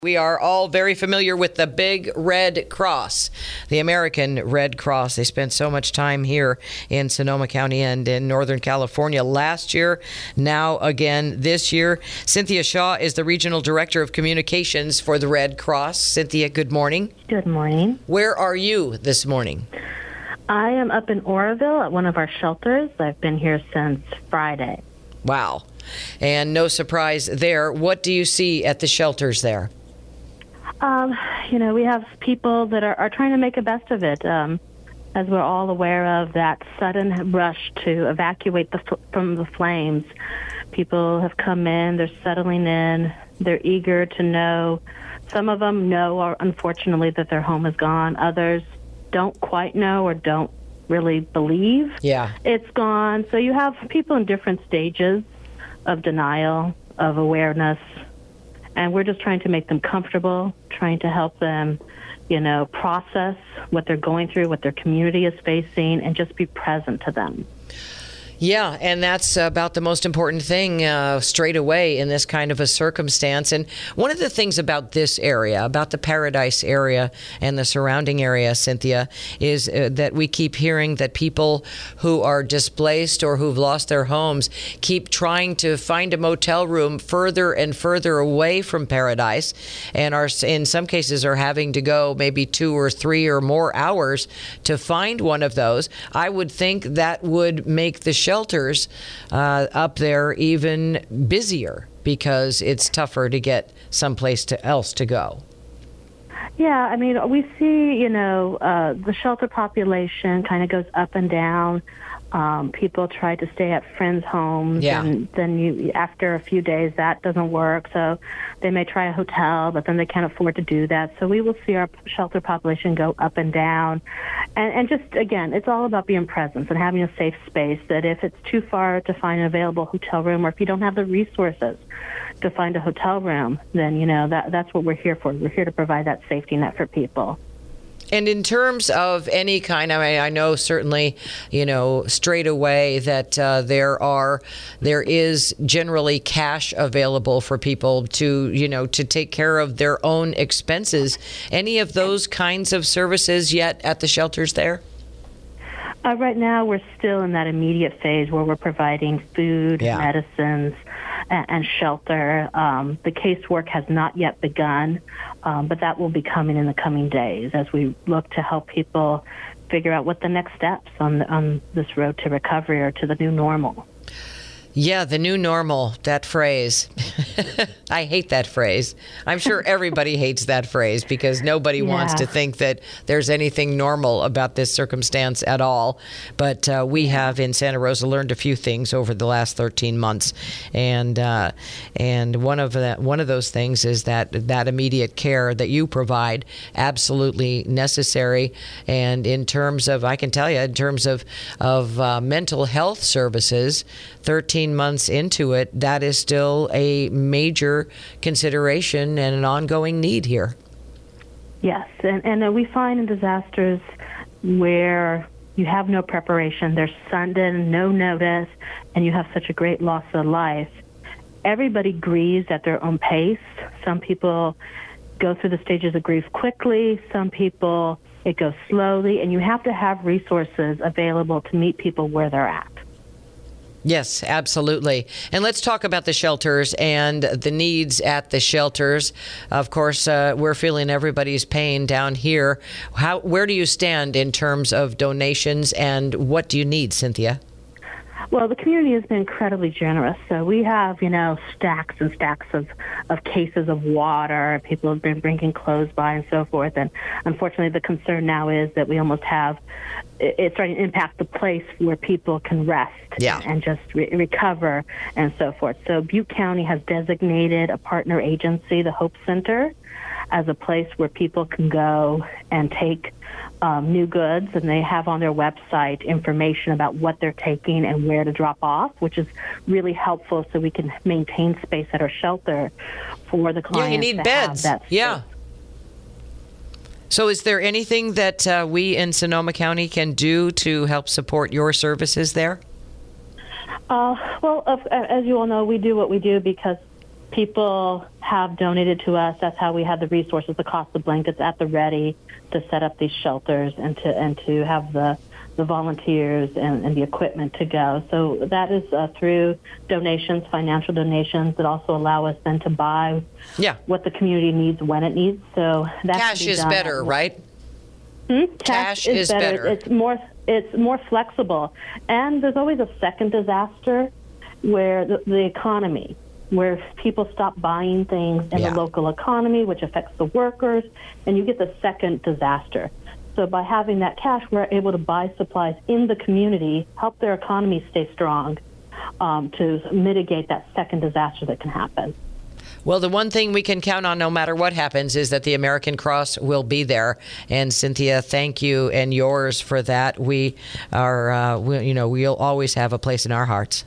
We are all very familiar with the Big Red Cross, the American Red Cross. They spent so much time here in Sonoma County and in Northern California last year, now again this year. Cynthia Shaw is the Regional Director of Communications for the Red Cross. Cynthia, good morning. Good morning. Where are you this morning? I am up in Oroville at one of our shelters. I've been here since Friday. Wow. And no surprise there. What do you see at the shelters there? We have people that are trying to make the best of it. As we're all aware of that sudden rush to evacuate from the flames. People have come in, they're settling in, they're eager to know. Some of them know, unfortunately, that their home is gone. Others don't quite know or don't really believe it's gone. So you have people in different stages of denial, of awareness. And we're just trying to make them comfortable, trying to help them, process what they're going through, what their community is facing, and just be present to them. Yeah, and that's about the most important thing straight away in this kind of a circumstance. And one of the things about this area, about the Paradise area and the surrounding area, Cynthia, is that we keep hearing that people who are displaced or who've lost their homes keep trying to find a motel room further and further away from Paradise, and are in some cases are having to go maybe 2 or 3 or more hours to find one of those. I would think that would make the shelters up there even busier because it's tougher to get someplace else to go. Yeah, I mean, we see, the shelter population kind of goes up and down. People try to stay at friends' homes, and then after a few days, that doesn't work. So they may try a hotel, but then they can't afford to do that. So we will see our shelter population go up and down. And just, again, it's all about being present and having a safe space, that if it's too far to find an available hotel room, or if you don't have the resources to find a hotel room, then, that's what we're here for. We're here to provide that safety net for people. And in terms of any kind, I know certainly, straight away that there is generally cash available for people to take care of their own expenses. Any of those kinds of services yet at the shelters there? Right now, we're still in that immediate phase where we're providing food, medicines, and shelter. The casework has not yet begun, but that will be coming in the coming days as we look to help people figure out what the next steps on this road to recovery or to the new normal. Yeah, the new normal, that phrase. I hate that phrase. I'm sure everybody hates that phrase because nobody wants to think that there's anything normal about this circumstance at all. But we have in Santa Rosa learned a few things over the last 13 months. And one of those things is that immediate care that you provide, absolutely necessary. And in terms of, I can tell you, in terms of mental health services, 13 months into it, that is still a major consideration and an ongoing need here. Yes, and we find in disasters where you have no preparation, there's sudden, no notice, and you have such a great loss of life, everybody grieves at their own pace. Some people go through the stages of grief quickly, some people it goes slowly, and you have to have resources available to meet people where they're at. Yes, absolutely. And let's talk about the shelters and the needs at the shelters. Of course, we're feeling everybody's pain down here. Where do you stand in terms of donations, and what do you need, Cynthia? Well, the community has been incredibly generous. So we have, stacks and stacks of cases of water. People have been bringing clothes by and so forth. And unfortunately, the concern now is that we almost have it's starting to impact the place where people can rest and just recover and so forth. So Butte County has designated a partner agency, the Hope Center, as a place where people can go and take new goods, and they have on their website information about what they're taking and where to drop off, which is really helpful so we can maintain space at our shelter for the clients. Yeah, you need beds. Yeah. So is there anything that we in Sonoma County can do to help support your services there? Well, as you all know, we do what we do because people have donated to us. That's how we have the resources, the cost of blankets at the ready to set up these shelters and to have the volunteers and the equipment to go. So that is through donations, financial donations that also allow us then to buy what the community needs when it needs. So that cash is better, right? Cash is better. It's more flexible. And there's always a second disaster where the economy, where people stop buying things in the local economy, which affects the workers, and you get the second disaster. So by having that cash, we're able to buy supplies in the community, help their economy stay strong, to mitigate that second disaster that can happen. Well, the one thing we can count on no matter what happens is that the American Cross will be there. And Cynthia, thank you and yours for that. We are, we'll always have a place in our hearts.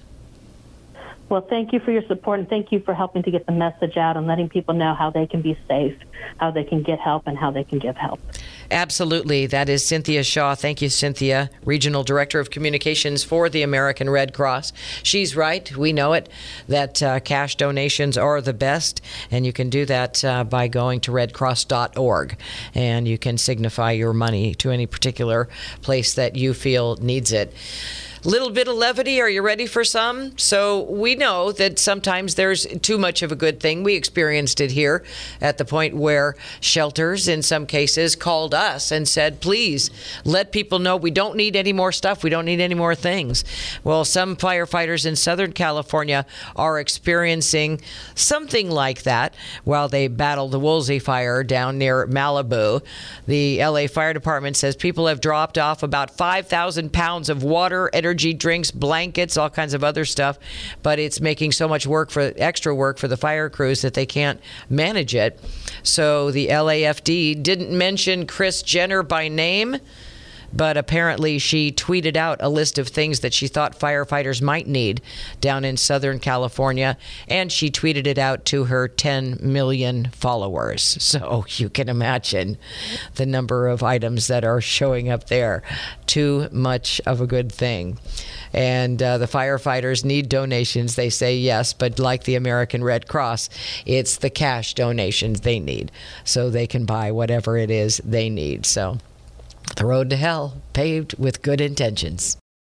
Well, thank you for your support, and thank you for helping to get the message out and letting people know how they can be safe, how they can get help, and how they can give help. Absolutely. That is Cynthia Shaw. Thank you, Cynthia, Regional Director of Communications for the American Red Cross. She's right. We know it, that cash donations are the best, and you can do that by going to redcross.org, and you can signify your money to any particular place that you feel needs it. Little bit of levity. Are you ready for some? So we know that sometimes there's too much of a good thing. We experienced it here at the point where shelters, in some cases, called us and said, please let people know we don't need any more stuff. We don't need any more things. Well, some firefighters in Southern California are experiencing something like that while they battle the Woolsey fire down near Malibu. The LA Fire Department says people have dropped off about 5,000 pounds of water, energy drinks, blankets, all kinds of other stuff, but it's making so much extra work for the fire crews that they can't manage it. So the LAFD didn't mention Kris Jenner by name, but apparently she tweeted out a list of things that she thought firefighters might need down in Southern California, and she tweeted it out to her 10 million followers. So you can imagine the number of items that are showing up there. Too much of a good thing. And the firefighters need donations. They say yes, but like the American Red Cross, it's the cash donations they need so they can buy whatever it is they need. So the road to hell, paved with good intentions.